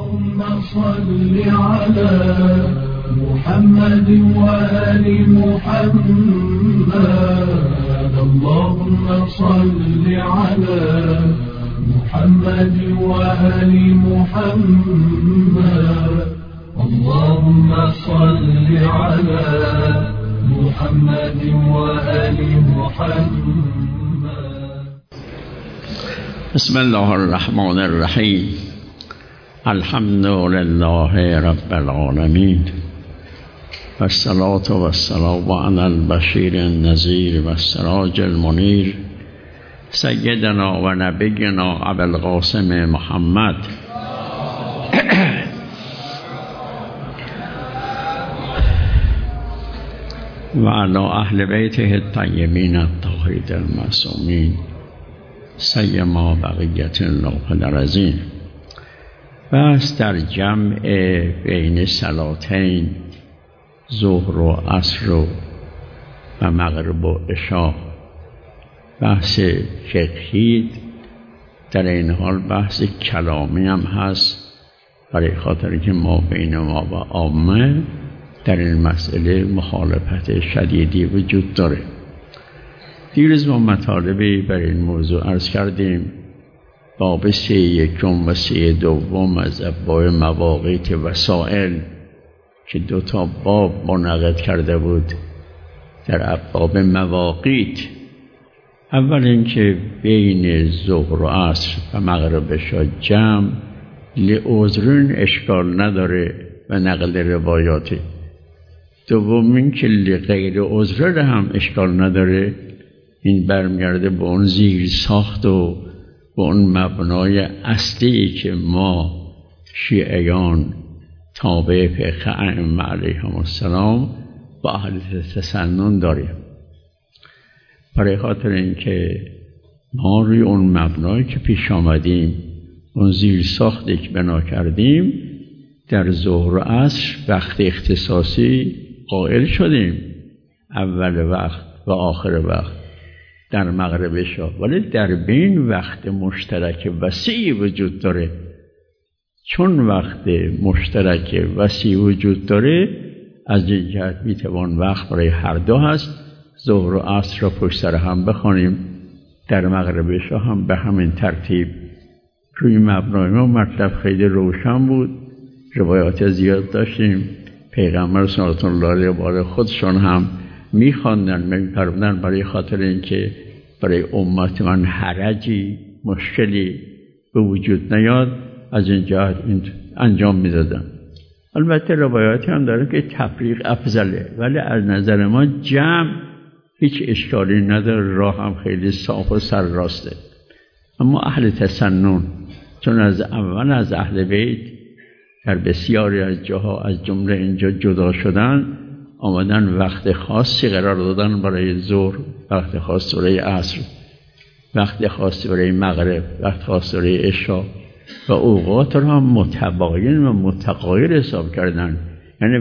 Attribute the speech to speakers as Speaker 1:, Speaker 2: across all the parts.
Speaker 1: اللهم صل على محمد وآل محمد اللهم صل على محمد وآل محمد اللهم صل على محمد وآل محمد.
Speaker 2: بسم الله الرحمن الرحیم. الحمد لله رب العالمین و الصلاة و السلام علی البشیر النذیر و السراج المنیر سیدنا و نبینا ابوالقاسم محمد و علی اهل بیته الطیبین الطاهرین المعصومین سیما بقیت الله العظیم. بس در جمع بین صلاتین ظهر و عصر و مغرب و عشاء بحث فقهی، در این حال بحث کلامی هم هست، برای خاطر که ما بین ما و عامه در این مسئله مخالفت شدیدی وجود داره. دیروز ما مطالبی بر این موضوع عرض کردیم. باب 3.1 و 3.2 از ابواب مواقیت وسائل که 2 باب منعقد کرده بود در ابواب مواقیت. اول اینکه بین ظهر و عصر و مغرب عشاء جمع لعذرین اشکال نداره و نقل روایاتی. دوم اینکه لغیر عذر هم اشکال نداره. این برمیگرده به اون زیر ساخت و به اون مبنای اصلی که ما شیعیان تابع فقه ائمه علیهم السلام و اهل تسنن داریم. برای خاطر اینکه ما روی اون مبنایی که پیش آمدیم، اون زیر ساختی که بنا کردیم، در ظهر و عصر وقت اختصاصی قائل شدیم، اول وقت و آخر وقت در مغرب عشاء، ولی در بین وقت مشترک وسیع وجود داره. چون وقت مشترک وسیع وجود داره، از این جهت میتوان وقت برای هر دو هست. ظهر و عصر را پشت سر هم بخوانیم، در مغرب عشاء هم به همین ترتیب. روی مبنای ما مطلب خیلی روشن بود، روایات زیاد داشتیم. پیغمبر صلی الله علیه و آله خودشان هم میخواندن، میفرمودن برای خاطر اینکه برای امت من حرجی مشکلی به وجود نیاد، از این جهت انجام میدادن. البته روایاتی هم داره که تفریق افضله، ولی از نظر ما جمع هیچ اشکالی نداره، راه هم خیلی صاف و سر راسته. اما اهل تسنن چون از اول از اهل بیت در بسیاری از جاها از جمله اینجا جدا شدن، آمدن وقت خاصی قرار دادن برای ظهر، وقت خاص برای عصر، وقت خاص برای مغرب، وقت خاص برای عشاء و اوقات را متباین و متغایر حساب کردن. یعنی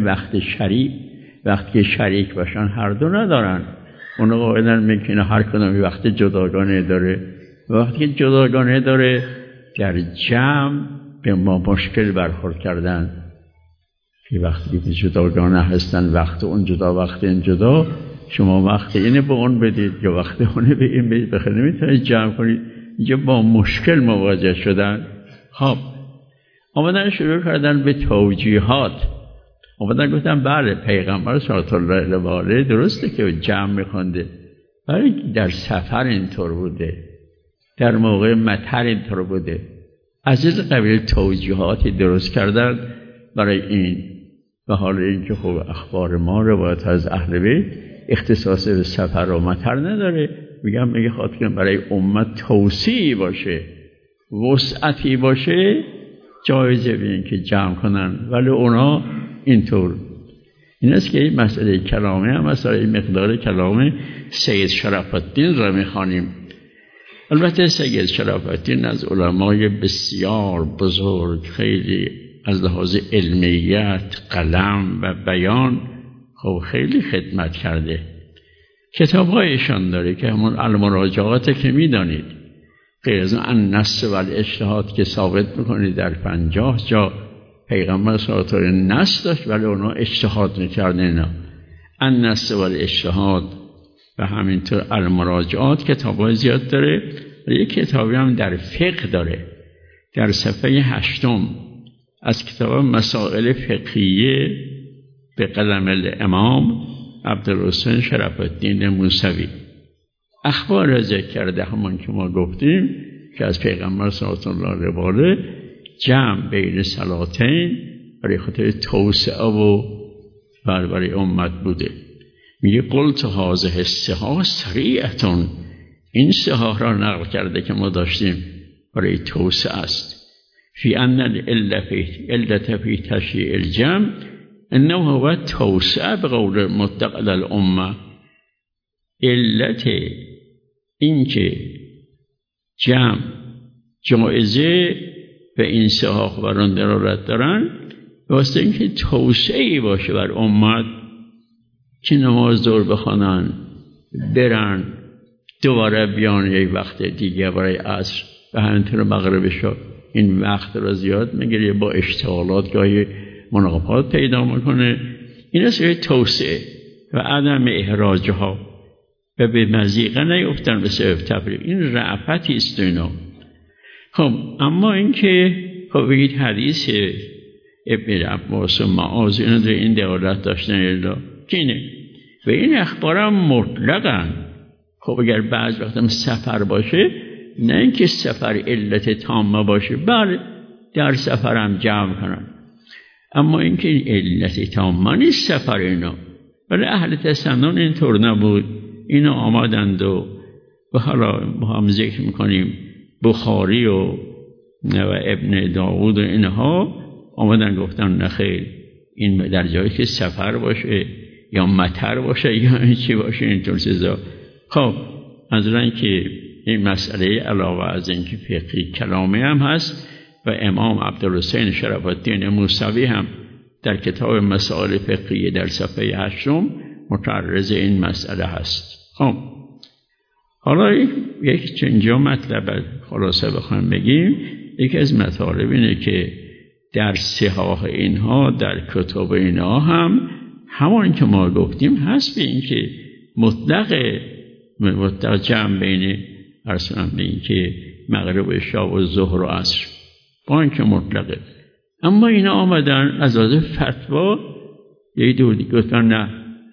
Speaker 2: وقتی شریک باشن هر دو ندارن، اونو قاعدن میکنه هر کدوم وقت جداگانه داره. وقتی جداگانه داره در جمع به ما مشکل برخورد کردن که وقتی که جداگانه هستن وقت اون جدا وقت این جدا، شما وقت اینه به اون بدید یا وقت اونه به این بدید، بخیر نمیتونید جمع کنید. اینجا با مشکل مواجه شدن. خب آمدن شروع کردن به توجیهات، آمدن گفتن بله پیغمبر صلی الله علیه و آله درسته که جمع میخونده، ولی در سفر اینطور بوده، در موقع مطر اینطور بوده. از این قبیل توجیهاتی درست کردن برای این. و حال اینکه خب اخبار ما روایت از اهل بیت اختصاص به سفر و مطر نداره، میگه خاطر برای امت توسیعی باشه، وسعتی باشه، جایزه به این که جمع کنن، ولی اونا اینطور. این است که این مسئله کلامی هم مسئله این مقدار کلام سید شرف الدین را میخوانیم. البته سید شرف الدین از علمای بسیار بزرگ، خیلی از لحاظ علمیت، قلم و بیان خب خیلی خدمت کرده. کتاب‌هایشان داره که همون المراجعات که میدانید، غیر از النص و الاجتهاد که ثابت میکنید در 50 جا پیغمبر صلی الله علیه و آله نص داشت ولی اونا اجتهاد میکردن. اینا النص و الاجتهاد و همینطور المراجعات کتابای زیاد داره و یک کتابی هم در فقه داره. در صفحه 8 از کتاب مسائل فقهیه به قلم الامام عبدالحسین شرف الدین موسوی اخبار را ذکر کرده، همون که ما گفتیم که از پیغمبر صلی الله علیه و آله جمع بین صلاتین برای خاطر توسعه و برای امت بوده. میگه قلت هذه الصحاح سریعتون، این صحاح را نقل کرده که ما داشتیم برای توسعه است. فی ان العلة فی تشریع الجمع انه هو توسعه به قول متقل الامه. علت این که جمع جایزه به این صحاح بران دلالت دارن واسه اینکه توسعه‌ای باشه بر امت که نماز ظهر بخوانن، برن دوباره بیان یک وقت دیگه برای عصر و همینطور مغرب شد. این وقت را زیاد میگیره، با اشتغالات گاهی مناقضات پیدا میکنه. این است توسعه و عدم احراجها و به مضیقه نیفتن به سبب تفریق. این رأفتی است اینا. خب اما اینکه خب بگید حدیث ابن عباس و معاذ اینا در این دلالت داشتن الا کینه و این اخبارم مطلقاً. خب اگر بعض وقتم سفر باشه، نه اینکه سفر علت تامه باشه، بله در سفرم جمع کنن، اما اینکه علت تامه نیست سفر اینا. ولی اهل تسنن اینطور نبود. اینا آمدند و حالا با هم ذکر میکنیم بخاری و ابن داود و اینها آمدن گفتن نخیر، این در جایی که سفر باشه یا مطر باشه یا چی باشه اینطور چیزا. خب منظورم که این مسئله علاوه از اینکه فقهی کلامی هم هست و امام عبدالحسین شرف الدین موسوی هم در کتاب مسائل فقهی در صفحه 8 متعرض این مسئله هست. خب حالا یک چنجا مطلب خلاصه بخوایم بگیم، یکی از مطالب اینه که در صحاح اینها در کتاب اینها هم همون که ما گفتیم هست به این که مطلق جمع بین ارسلان به این که مغرب و عشاء و ظهر و عصر با این که مطلقه. اما اینا آمدن از فتوا یه دو گفتن نه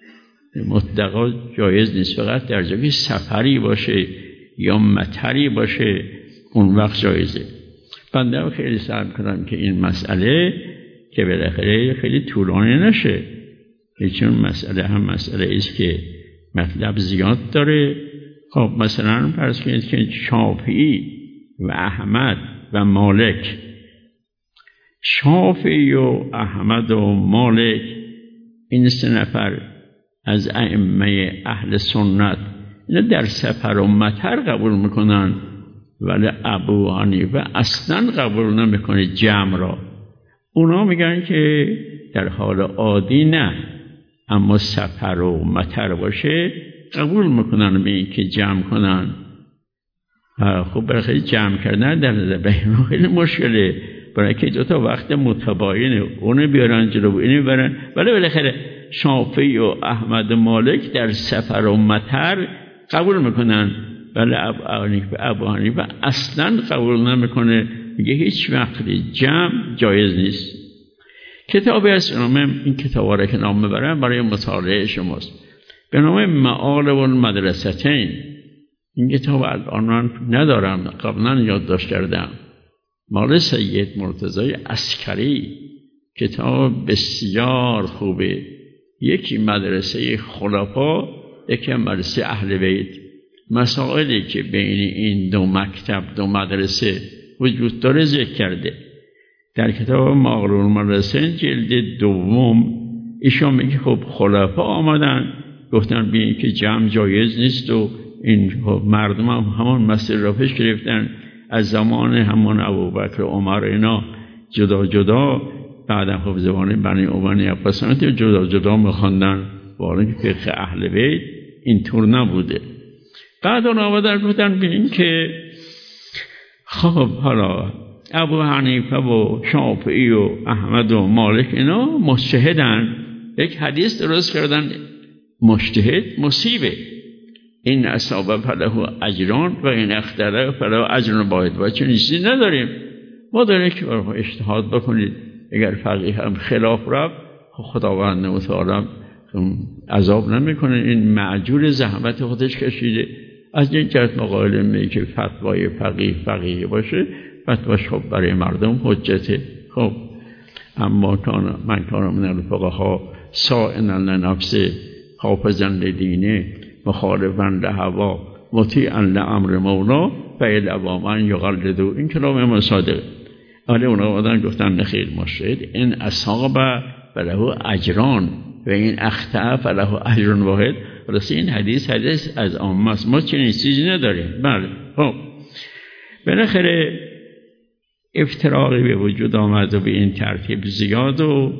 Speaker 2: مطلقا جایز نیست، فقط در جایی سفری باشه یا مطری باشه اون وقت جایزه. بنده خیلی سعی کنم که این مسئله که بالاخره خیلی طولانی نشه، چون مسئله هم مسئله است که مطلب زیاد داره. خب مثلا فرض کنید که شافعی و احمد و مالک، شافعی و احمد و مالک این 3 نفر از ائمه اهل سنت اینا در سفر و مطر قبول میکنن، ولی ابو حنیفه اصلا قبول نمیکنه جمع را. اونا میگن که در حال عادی نه، اما سفر و مطر باشه قبول میکنن به این که جمع کنن. خب برای جمع کردن در بین خیلی مشکله، برای که 2 وقت متباینه، اونو بیارن جلو اینو برن. ولی بالاخره شافعی و احمد مالک در سفر و مطر قبول میکنن، ولی ابو حنیفه اصلا قبول نمیکنه، میگه هیچ وقت جمع جایز نیست. کتابی از این کتابا را که نام میبرم برای مطالعه شماست به نام معالم المدرستین. این کتاب الان من ندارم، قبلا یادداشت کردم، مال سید مرتضی عسکری. کتاب بسیار خوبه، یکی مدرسه خلفا، یکی مدرسه اهل بیت. مسائلی که بین این 2 مکتب 2 مدرسه وجود داره ذکر کرده در کتاب معالم المدرستین جلد 2. ایشون میگه خب خلفا آمدن گفتن بیاین که جمع جایز نیست و این مردم هم همون مسئله را پیش گرفتن. از زمان همون ابوبکر و عمر اینا جدا جدا، بعد خب زمان بنی امیه عباسیت جدا جدا میخواندن، ولی که فقه اهل بیت اینطور نبوده. بعد اون آمدن گفتن ببین که خب حالا ابو حنیفه و شافعی و احمد و مالک اینا مجتهدن، یک حدیث درست کردن، مجتهد مصیبه. این اصابه فله اجران و این اخطأ فله اجر واحد. و چنین چیزی نداریم. ما داریم که اجتهاد بکنید، اگر فقیه هم خلاف رفت خداوند متعال عذاب نمیکنه، این معجور زحمت خودش کشیده. از این جهت مقابل می که فتوای فقیه باشه، فتواش خب برای مردم حجته. خب اما من کان من الفقها صائنا لنفسه حافظا لدینه مخالفا لهوا مطیعا لامر مولا فیدعوا من یقلدوا. این کلام امام صادق. ولی اونا آدم گفتن نخیر، مجتهد این اصاب فله اجران و این اخطأ فله اجر واحد. راستی این حدیث از عامه است، ما چنین چیزی نداریم. بله. خب بالاخره افتراقی به وجود آمد و به این ترتیب زیاد و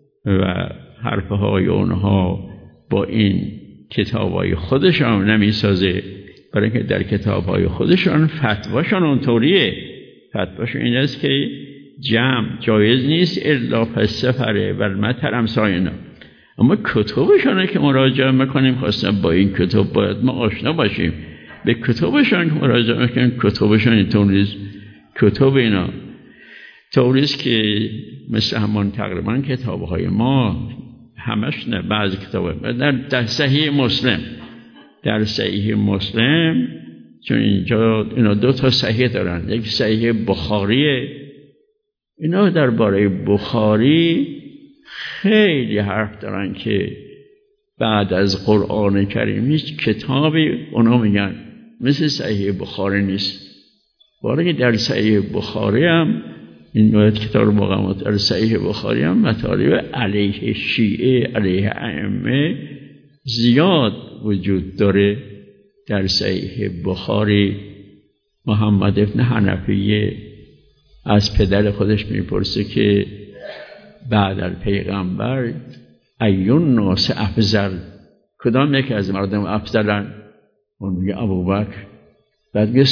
Speaker 2: حرفهای اونها با این کتابهای خودشان نمیسازه، برای که در کتابهای خودشان فتواشان اونطوریه. فتواشون این است که جمع جایز نیست الا پس سفره و المطر امساینا. اما کتابشانه که مراجعه میکنیم، خواستم با این کتاب باید ما آشنا باشیم. به کتابشان که مراجعه میکنیم، کتابشان اینطور نیست. کتاب اینا طوریست که مثل همان تقریبا کتابهای ما همش نه، بعضی کتاب در صحیح مسلم، در صحیح مسلم، چون اینجا اینا دو تا صحیح دارن، یک صحیح بخاریه. اینا درباره بخاری خیلی حرف دارن که بعد از قرآن کریم هیچ کتابی اونا میگن مثل صحیح بخاری نیست. برای در صحیح بخاری هم این باید کتاب مقامات در صحیح بخاری هم مطالب علیه شیعه، علیه ائمه زیاد وجود داره. در صحیح بخاری محمد ابن حنفیه از پدر خودش میپرسه که بعد از پیغمبر ایون ناس افضل، کدام یکی از مردم افضلن؟ اون میگه ابوبکر. بعد میگه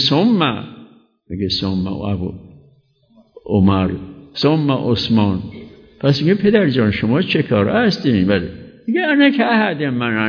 Speaker 2: ثم ابو عمر ثم عثمان. پس میگه پدر جان شما چه کاره هستین؟ بله. میگه انا که احد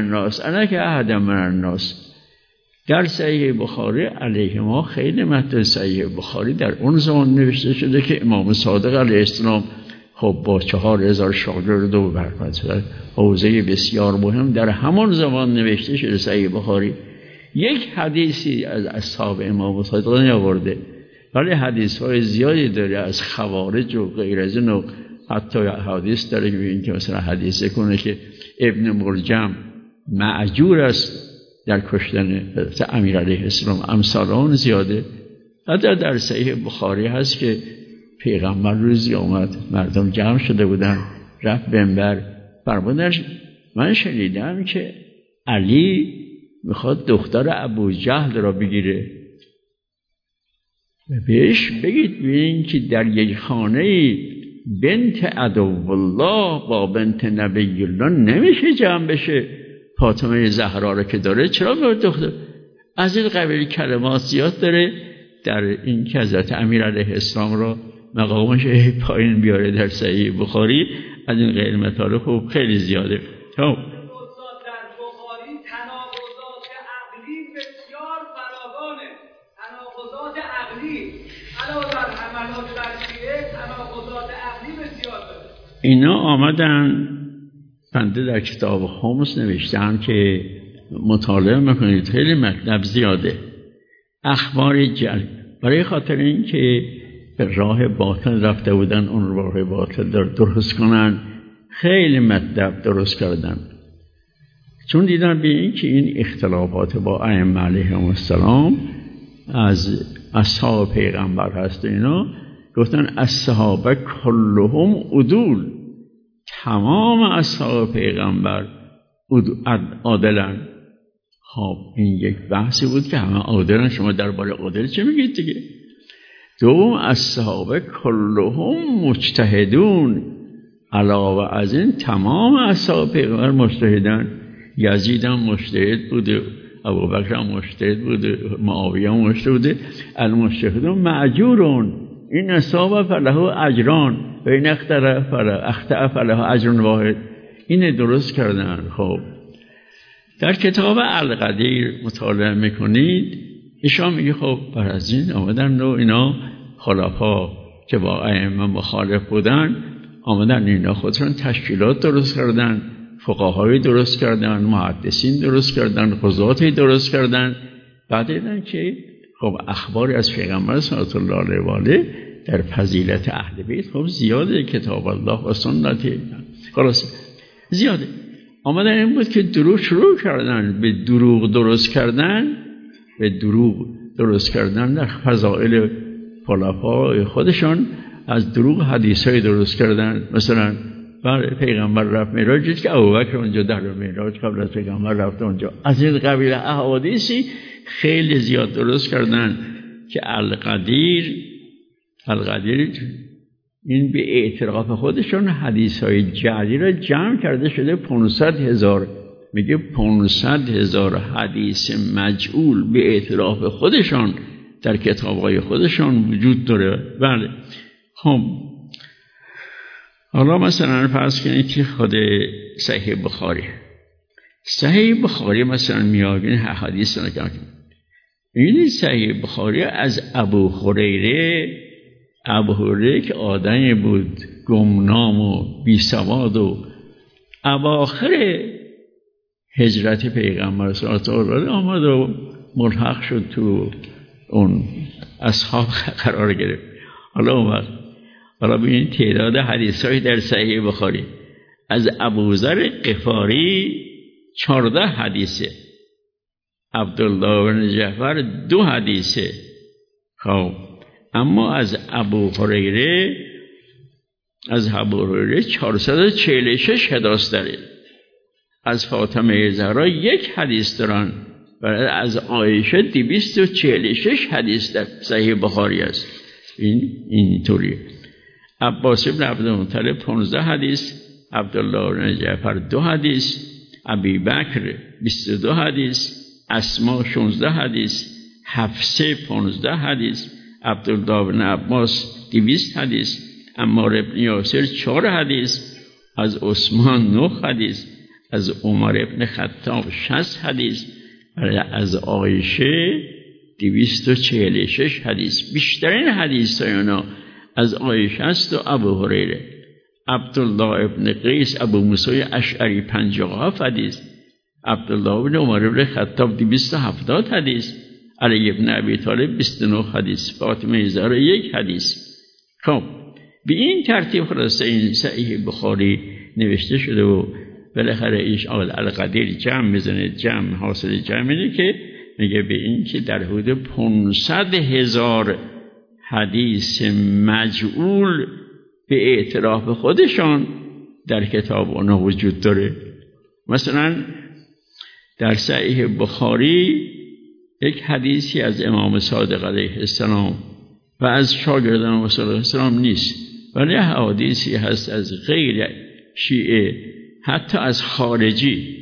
Speaker 2: من الناس. در صحیح بخاری علیه ما خیلی متن صحیح بخاری در اون زمان نوشته شده که امام صادق علیه السلام خب با 4000 شاگرد و برپس حوزه بسیار مهم در همان زمان نوشته شده صحیح بخاری. یک حدیثی از اصحاب امام صادق نیاورده، ولی حدیث‌های زیادی داره از خوارج و غیر از این، و حتی حدیث داره که این که مثلا حدیث کنه که ابن ملجم معجور است در کشتن امیر علیه السلام. امثال اون زیاده. حتی در صحیح بخاری هست که پیغمبر روزی آمد، مردم جمع شده بودن، رفت منبر، فرمودن من شنیدم که علی میخواد دختر ابو جهل را بگیره. بهش بگید ببینین که در یک خانه بنت عدو الله با بنت نبی الله نمیشه جمع بشه. فاطمه زهرا را که داره چرا به دختر؟ از این قبیل کلمات زیاد داره در این که حضرت امیر علیه السلام را مقامش پایین بیاره در صحیح بخاری. از این غیر مطالب خوب خیلی زیاده.
Speaker 3: در بخاری تناقضات عقلی بسیار فراوانه. تناقضات عقلی علاوه بر حملات برشیه، تناقضات عقلی بسیار داره.
Speaker 2: اینا آمدن بنده در کتاب خمس نوشتم که مطالعه میکنید، خیلی مطلب زیاده. اخبار جل برای خاطر این که به راه باطل رفته بودن، اون راه باطل درست کنن، خیلی مطلب درست کردن. چون دیدن به این که این اختلافات با ائمه علیهم السلام از اصحاب پیغمبر هست، اینا گفتن اصحاب کلهم عدول، تمام اصحاب پیغمبر عادلن. خب این یک بحثی بود که همه عادلن، شما درباره عادل چه میگید دیگه؟ دوم اصحاب کلهم مجتهدون، علاوه از این تمام اصحاب پیغمبر مجتهدن. یزید هم مجتهد بوده، ابوبکر هم مجتهد بوده، معاویه هم مجتهد بوده. المجتهدون معجورون، این اصابه فله اجران و این اخطأ فله اجر واحد. اینه درست کردن. خب در کتاب القدیر مطالعه میکنید، ایشان میگه خب بر از این آمدن و اینا خلفا که با ائمه مخالف بودن آمدن اینا خودشون تشکیلات درست کردن، فقهایی درست کردن، محدثین درست کردن، قضاتی درست کردن. بعد دیدن که خب اخباری از پیغمبر صلی الله علیه و آله در فضیلت اهل بیت خب زیاده، کتاب الله و سنت خلاص زیاده. آمدن این بود که دروغ شروع کردن به دروغ درست کردن در فضائل خلفای خودشان. از دروغ حدیثای درست کردن. مثلا پیغمبر رفت معراج دید که ابوبکر اونجا در معراج قبل از پیغمبر رفت اونجا. از این قبیل احادیثی خیلی زیاد درست کردن که القدیر این به اعتراف خودشون حدیث‌های جعلی را جمع کرده شده 500,000. میگه 500,000 حدیث مجعول به اعتراف خودشان در کتاب‌های خودشان وجود داره. بله. خب حالا مثلا فرض کنید که خود صحیح بخاری مثلا میاگین حدیث نگاه کنید. این صحیح بخاری از ابو هریره که آدمی بود گمنام و بی سواد و اواخر هجرت پیغمبر صلی الله علیه و آله آمد و ملحق شد تو اون اصحاب قرار گرفت. حالا ببینید تعداد حدیث‌های در صحیح بخاری. از ابوذر غفاری 14 حدیثه، عبدالله بن جعفر 2 حدیثه. خب اما از ابو هریره 446 حدیث داره. از فاطمه زهرا 1 حدیث دارن و از عایشه 246 حدیث در صحیح بخاری است. اینطوریه. عباس بن عبدالمطلب 15 حدیث، عبدالله بن جعفر 2 حدیث، ابی بکر 22 حدیث، اسما 16 حدیث، حفصه 15 حدیث، عبدالله بن عباس 200 حدیث، عمار بن یاسر 4 حدیث، از عثمان 9 حدیث، از عمر بن خطاب 60 حدیث، از عایشه 246 حدیث. بیشترین حدیث ها از عایشه است و ابو هریره. عبدالله ابن قیس ابو موسی اشعری 57 حدیث، عبدالله بن عمر بن خطاب 270 حدیث، علی ابن ابی طالب 29 حدیث، فاطمه زهرا 1 حدیث. خب به این ترتیب خلاصه این صحیح بخاری نوشته شده و بالاخره ایش القدیر جمع میزنه. جمع حاصل جمع اینه که میگه به این که در حدود 500,000 حدیث مجعول به اعتراف خودشان در کتاب اونا وجود داره. مثلا در صحیح بخاری یک حدیثی از امام صادق علیه السلام و از شاگردان رسول الله صلی الله علیه و آله نیست، ولی حدیثی هست از غیر شیعه، حتی از خارجی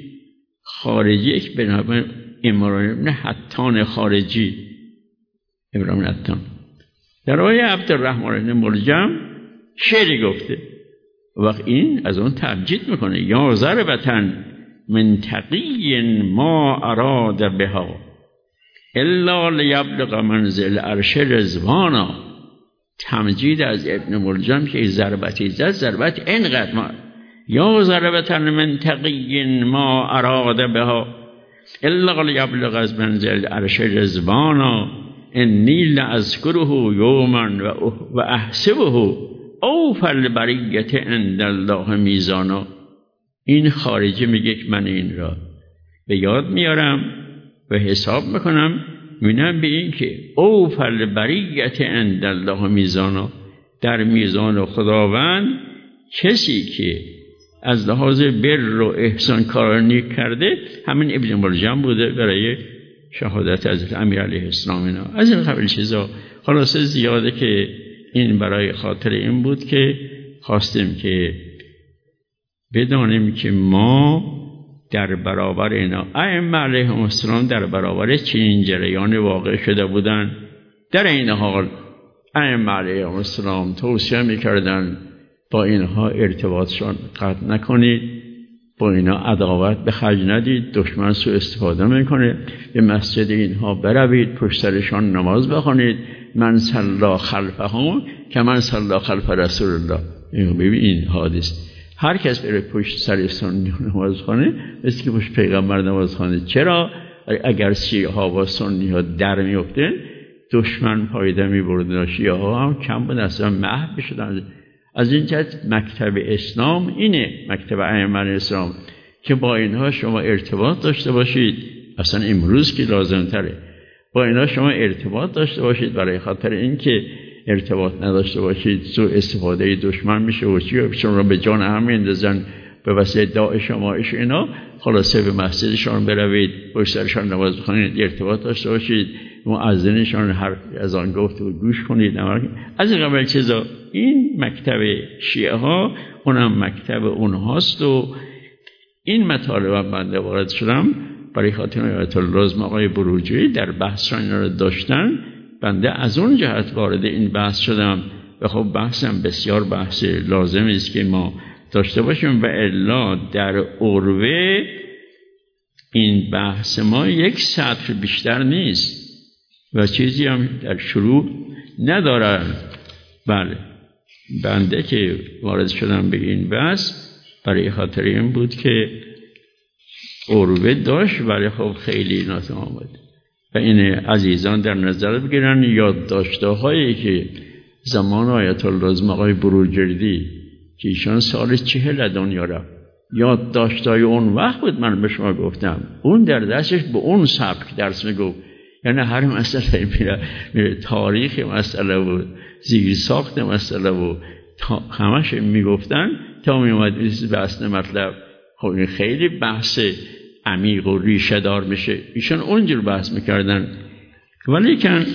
Speaker 2: یک به نام عمران بن حطان خارجی، عمران بن حطان در آیه عبدالرحمن بن ملجم شعری گفته. وقت این از اون تمجید میکنه: یا ضربتن من تقی ما اراد بها الا لیبلغ منزل عرش رضوانا. تمجید از ابن ملجم که ضربتی زد، ضربت اینقدر ما یا ضربتن من تقی ما اراد بها الا لیبلغ از منزل عرش رضوانا انی لأذکره یوما و احسبه اوفی البریة عند الله میزانا. این خارجی میگه که من این را به یاد میارم و حساب میکنم، میبینم به این که اوفی البریة عند الله میزانا، در میزان خداوند کسی که از لحاظ بر و احسان کار نیک کرده همین ابن ملجم بوده برای شهادت حضرت امیر علیه السلام. اینا از این قبیل چیزا خلاصه زیاده که این برای خاطر این بود که خواستیم که بدانیم که ما در برابر اینا ائمه علیهم السلام در برابر چنین جریان واقع شده بودن. در این حال ائمه علیهم السلام توصیه میکردن با اینها ارتباطشان قطع نکنید، با اینا عداوت به خرج ندید، دشمن سوء استفاده میکنه، به مسجد اینها بروید، پشت سرشان نماز بخونید، من صلی خلفهم که من صلی خلف رسول الله. ببین این حادث هر کس بره پشت سر سنی نماز خونه مثل که پشت پیغمبر نماز خونه. چرا؟ اگر شیعه ها و سنی ها در میفتن دشمن پایده میبردن، شیعه ها هم کم بود اصلا محو بشدن. از این جهت مکتب اسلام اینه، مکتب ائمه اسلام، که با اینها شما ارتباط داشته باشید. اصلا امروز که لازم تره با اینها شما ارتباط داشته باشید، برای خاطر اینکه ارتباط نداشته باشید سوء استفاده دشمن میشه و شما به جان هم میندازن به وسیله داعش و ماعش اینا. خلاصه به مسجدشان بروید، پشت سرشان نماز بخونید، ارتباط داشته باشید، مؤذنشان هر از آن گفت و گوش کنید. از این قبل چیزا این مکتب شیعه ها اونم مکتب اونهاست و این مطالب بنده وارد شدم برای خاطر آیت الله آقای بروجردی در بحثشان رو داشتن. بنده از اون جهت وارد این بحث شدم و خب بحثم بسیار بحث لازمی است که ما داشته باشیم و الا در عروه این بحث ما یک سطر بیشتر نیست و چیزی هم در شروع ندارن. بله بنده که وارد شدم به این بحث برای خاطر این بود که عروه داشت ولی خب خیلی ناتمام بود و این عزیزان در نظر بگیرن یادداشته هایی که زمان آیت الله آقای بروجردی که ایشان سال 40 دنیا رفت، یادداشته های اون وقت بود من به شما گفتم، اون در دستش به اون سبک درس میگفت. یعنی هر مسئله میره تاریخ مسئله و زیر ساخت مسئله و همش میگفتن تا میومد بحث مطلب. خب این خیلی بحث عمیق و ریشه دار میشه. ایشان اونجور بحث میکردن ولی کن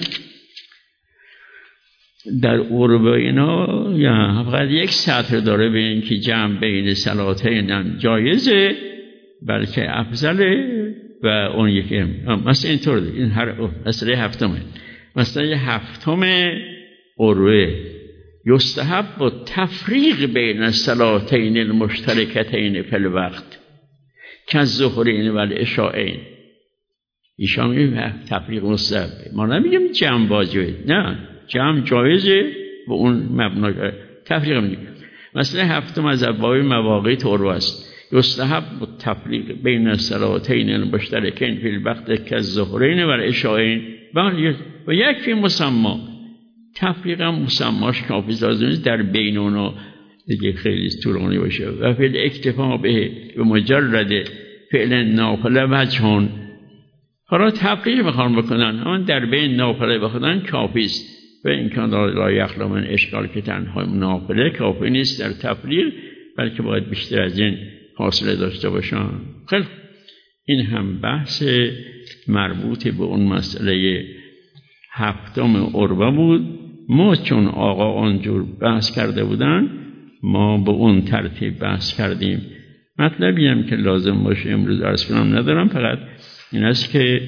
Speaker 2: در عروه اینا یا فقط یک سطر داره به این که جمع بین صلاتین هم جایزه بلکه افضله و اون یکی مثلا اینطور این هر مسئله هفتمه. مثلا هفتم عروه یستحب و تفریق بین الصلاتین المشترکتین فی الوقت که الظهرین و العشاءین. ایشان میگه تفریق مستحب، ما نمیگیم جمع واجبه، نه جمع جایزه و اون مبنا تفریق میگه. مثلا هفتم از ابواب مواقیت عروه است. یستحب التفریق بین الصلاتین المشترکین فی الوقت که الظهرین و العشاءین و یکفی مسمی. تفریق هم مسماش کافی لازم در بین اونا دیگه خیلی طولانی باشه و فعل اکتفا به مجرد فعل نافله وجهان. حالا تفریق بخوان بکنن همون در بین نافله بخونن کافی است و این کان لا یخلو من اشکال که تنها نافله کافی نیست در تفریق بلکه باید بیشتر از این فاصله داشته باشن. خیلی این هم بحث مربوط به اون مسئله هفتم عروه بود. ما چون آقا آنجور بحث کرده بودن ما به اون ترتیب بحث کردیم. مطلبی هم که لازم باشه امروز عرض کنم ندارم، فقط این است که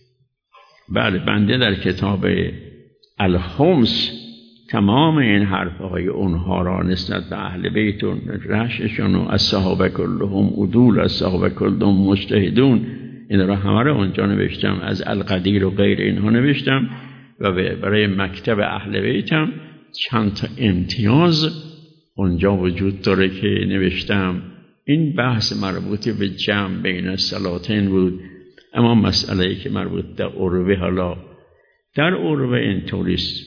Speaker 2: بله بنده در کتاب الخمس تمام این حرفهای اونها را نسبت به اهل بیت و رششون و الصحابه کلهم عدول الصحابه کلهم مجتهدون این را همه را اونجا نوشتم، از القدیر و غیر اینها نوشتم و برای مکتب اهل بیتم چند تا امتیاز اونجا وجود داره که نوشتم. این بحث مربوط به جمع بین الصلاتین بود. اما مسئله که مربوط در عروه، حالا در عروه اینطوریست.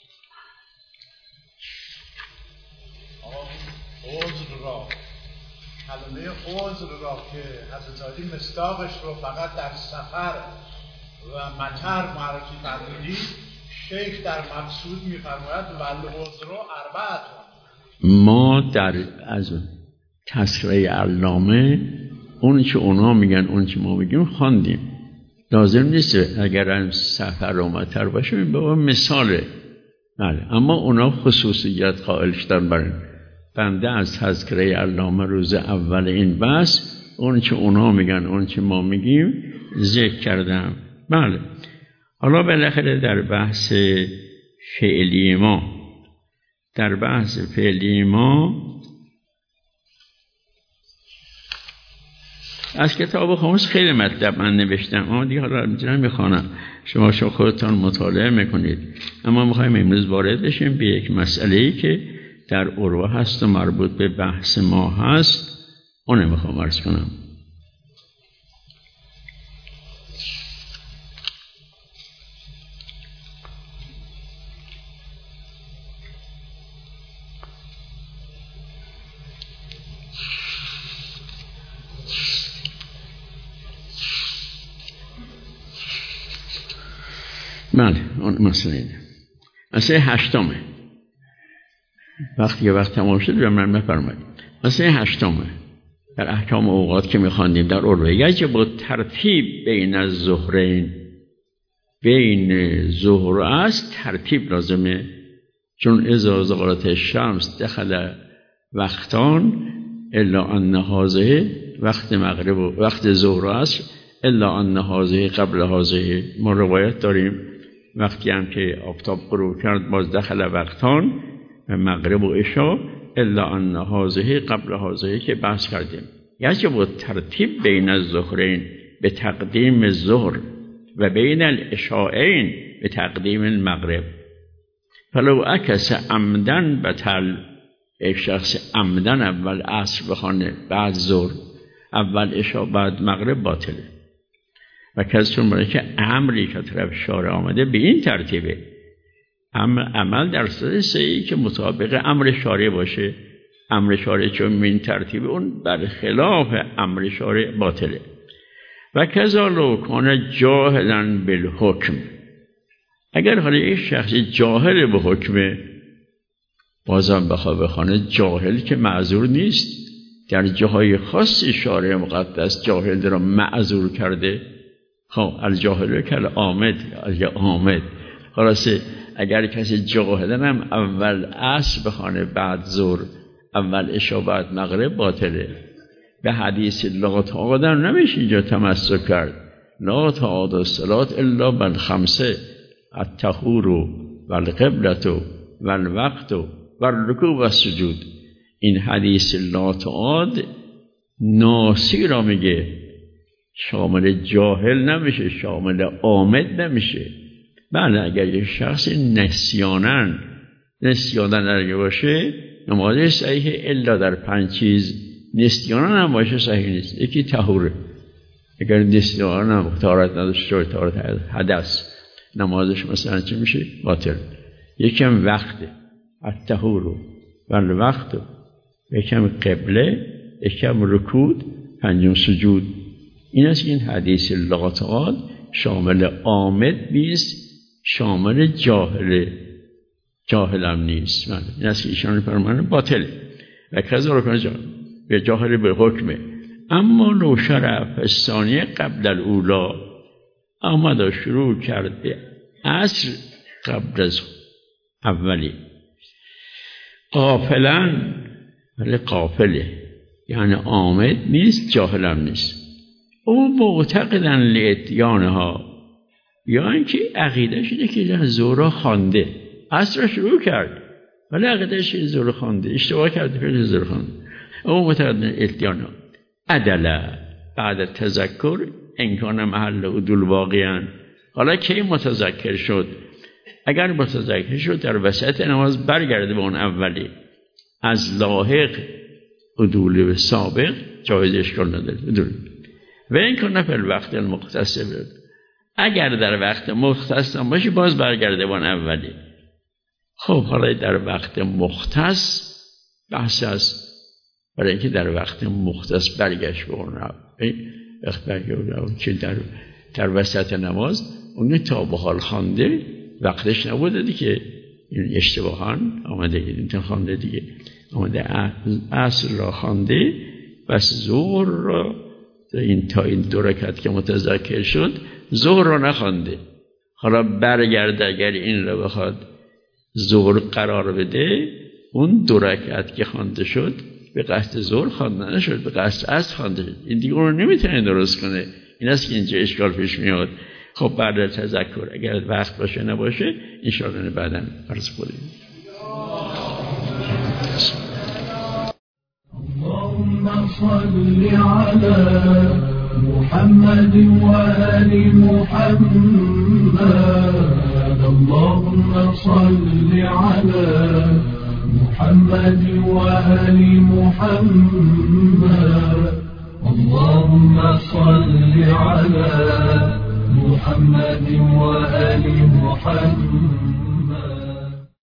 Speaker 4: کلمه عذر را که حضرت علی مصداقش رو فقط در سفر و مطر معرفی فرمودید، شیخ در مقصود می‌فرماید والعذر اربعه.
Speaker 2: ما در از تذکره علامه اون که اونا میگن اون که ما میگیم خواندیم. لازم نیست اگر هم سفر و مطر باشه به مثاله. بله اما اونا خصوصیت قائل شدن برن. بنده از تذکره علامه روز اول این بحث اون که اونا میگن اون که ما میگیم ذکر کردم. بله حالا بالاخره در بحث فعلی ما، در بحث فعلی ما از کتاب خاموس خیلی مطلب من نوشتم، اما دیگه حالا میتونم میخوانم، شما خودتان مطالعه میکنید. اما میخوایم امروز وارد بشیم به یک مسئله‌ای که در عروه هست و مربوط به بحث ما هست. اون میخوام عرض کنم. بله، اون مسئله اینه. مسئله هشتمه. وقت تمام شد به من بفرمایید. مسئله هشتمه. در احکام اوقات که می‌خواندیم در عروه، یجب با ترتیب بین الظهرین، بین ظهر و عصر ترتیب لازمه، چون اذا زالت الشمس دخل وقتان الا ان هذه وقت مغرب و وقت ظهر و عصر الا ان هذه قبل هذه. ما روایت داریم وقتی هم که آفتاب غروب کرد باز دخل وقتان و مغرب و عشاء الا ان هذه قبل هذه که بحث کردیم. یجب ترتیب بین الظهرین به تقدیم الظهر و بین العشاءین به تقدیم المغرب. فلو عکس عمدن بطل، یک شخص عمدن اول عصر بخونه بعد ظهر، اول عشاء بعد مغرب، باطله. و کسیتون برای که امری که طرف شارع آمده به این ترتیبه، عمل در صورت صحیحی که مطابق امر شارع باشه. امر شارع چون این ترتیبه، اون برخلاف امر شارع باطله. و کذا لو کان جاهلا بالحکم، اگر حالا یک شخص جاهل به حکمه، بازم بخواه جاهل که معذور نیست، در جاهای خاصی شارع مقدس جاهل را معذور کرده. خب الجاهل کل آمد. خلاصه اگر کسی جاهلن هم اول عصر بخونه بعد ظهر، اول عشاء بعد مغرب، باطله. به حدیث لا تعاد نمیشه اینجا تمسک کرد. لا تعاد الصلاة الا بالخمسه، الطهور والقبلة والوقت والرکوع والسجود. این حدیث لا تعاد ناسی را میگه، شامل جاهل نمیشه، شامل عامد نمیشه. بله اگر یک شخص نسیانن نرگه باشه، نمازش صحیح الا در 5 چیز. نسیانن هم باشه صحیح نیست. یکی طهوره، اگر نسیانن هم طهارت نداشته، طهارت حدث، نمازش مثلا چی میشه؟ باطل. یکم وقته، الطهور و الوقت، یکم قبله، یکم رکوع، 5 سجود. این است که این حدیث لا تعاد شامل عامد نیست، شامل جاهل هم نیست. این است که ایشان فرمانه باطله. و کذا رو کنه به جاهل به حکمه. اما لو شرف الثانیه قبل الاولا، آمد شروع کرده عصر قبل از اولی، غافلن، ولی غافله یعنی عامد نیست، جاهل هم نیست. او معتقدن لاتیانها، یا اینکه عقیدهش اینه که ظهر خوانده، عصر شروع کرد ولی عقیدهش اینه ظهر خوانده، اشتباه کرده که ظهر خوانده. او معتقدن لاتیانها عدل بعد تذکر امکان محل عدول واقعا. حالا کی متذکر شد؟ اگر متذکر شد در وسط نماز برگرده به اون اولی، از لاحق عدول به سابق جایز اشکال نداره. و این که نفل وقت المختص برد، اگر در وقت مختص هم باشه باز برگرده به اون اولی. خب حالا در وقت مختص بحث است، برای اینکه در وقت مختص برگشت به اون که در وسط نماز اون تا به حال خوانده، وقتش نبوده دیگه، این اشتباهاً آمده این خوانده دیگه، آمده عصر را خوانده، بس ظهر را این تا این 2 رکعت که متذکر شد ظهر را نخوانده. حالا برگرده اگر این را بخواد ظهر قرار بده، اون 2 رکعت که خوانده شد به قصد ظهر خوانده نشد، به قصد عصر خوانده شد. این دیگه اون رو نمیتونه درست کنه. این است که اینجا اشکال پیش میاد. خب بعد تذکر اگر وقت باشه نباشه انشاءالله بعدا عرض کنیم.
Speaker 1: اللهم صل على محمد وآل محمد. اللهم صل على محمد وآل محمد. اللهم صل على محمد وآل محمد.